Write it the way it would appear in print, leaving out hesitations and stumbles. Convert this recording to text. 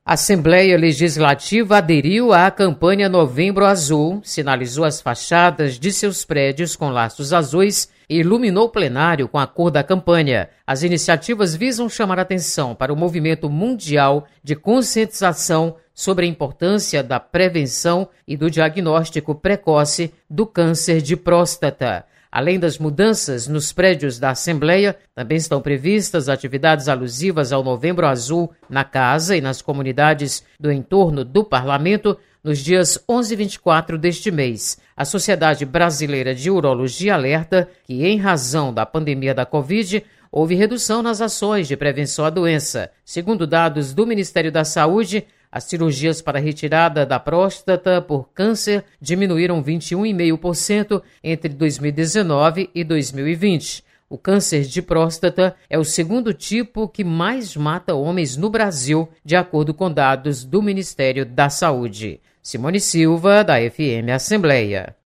A Assembleia Legislativa aderiu à campanha Novembro Azul, sinalizou as fachadas de seus prédios com laços azuis e iluminou o plenário com a cor da campanha. As iniciativas visam chamar atenção para o movimento mundial de conscientização sobre a importância da prevenção e do diagnóstico precoce do câncer de próstata. Além das mudanças nos prédios da Assembleia, também estão previstas atividades alusivas ao Novembro Azul na casa e nas comunidades do entorno do Parlamento nos dias 11 e 24 deste mês. A Sociedade Brasileira de Urologia alerta que, em razão da pandemia da Covid, houve redução nas ações de prevenção à doença. Segundo dados do Ministério da Saúde, as cirurgias para retirada da próstata por câncer diminuíram 21,5% entre 2019 e 2020. O câncer de próstata é o segundo tipo que mais mata homens no Brasil, de acordo com dados do Ministério da Saúde. Simone Silva, da FM Assembleia.